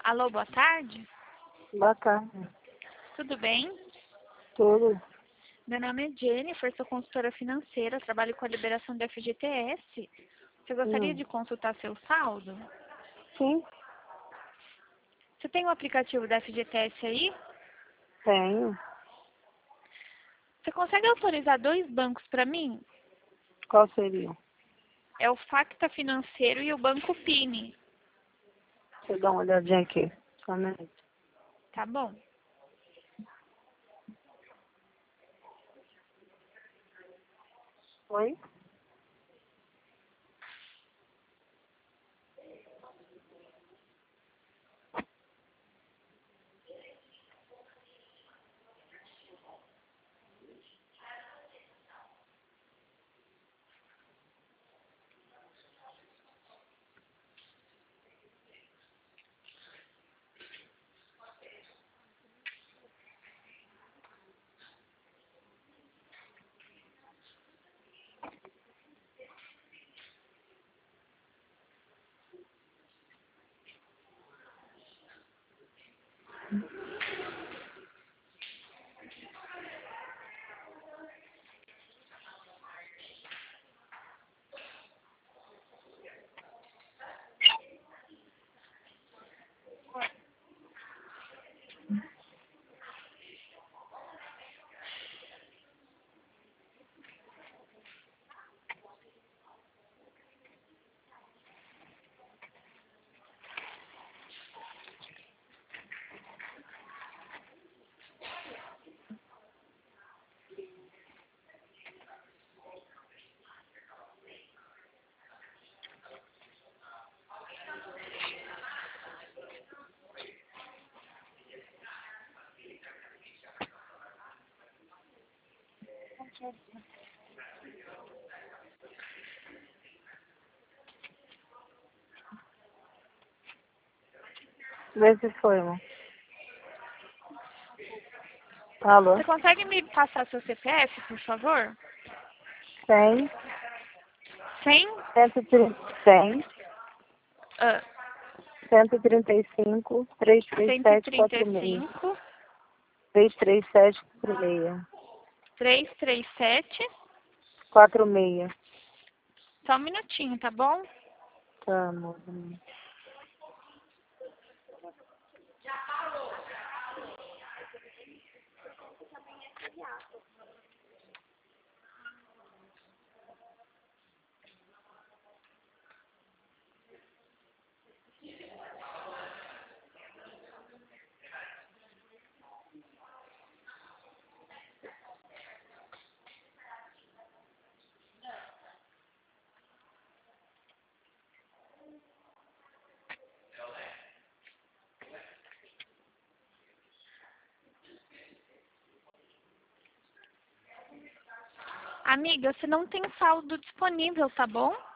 Alô, boa tarde. Boa tarde. Tudo bem? Tudo? Meu nome é Jennifer, sou consultora financeira, trabalho com a liberação do FGTS. Você gostaria de consultar seu saldo? Sim, Você tem o aplicativo da FGTS aí? tenho. Você consegue autorizar 2 bancos para mim? Qual seria? É o Facta Financeiro e o Banco Pini. Deixa eu dar uma olhadinha aqui. Só um minuto. Tá bom? Oi? Vê se foi, amor. Alô? Você consegue me passar seu CPF, por favor? 100, 100? 100, Ah, 135, 337, 46. 135, 337, 46. 337. 46. Só um minutinho, tá bom? Tá, amor. Amiga, você não tem saldo disponível, tá bom?